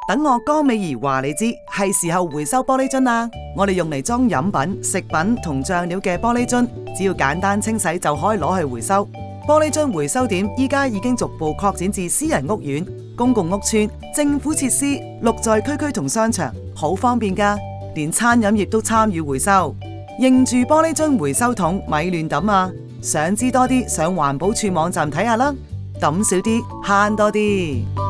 等我江美儀話你知，係時候回收玻璃樽啦。我哋用嚟裝飲品、食品同醬料嘅玻璃樽，只要簡單清洗就可以攞去回收。玻璃樽回收點依家已經逐步擴展至私人屋苑、公共屋邨、政府設施、綠在區區同商場，好方便㗎。連餐飲業都參與回收。認住玻璃樽回收桶，咪亂抌啊！想知多啲，上環保署網站睇下啦。抌少啲，慳多啲。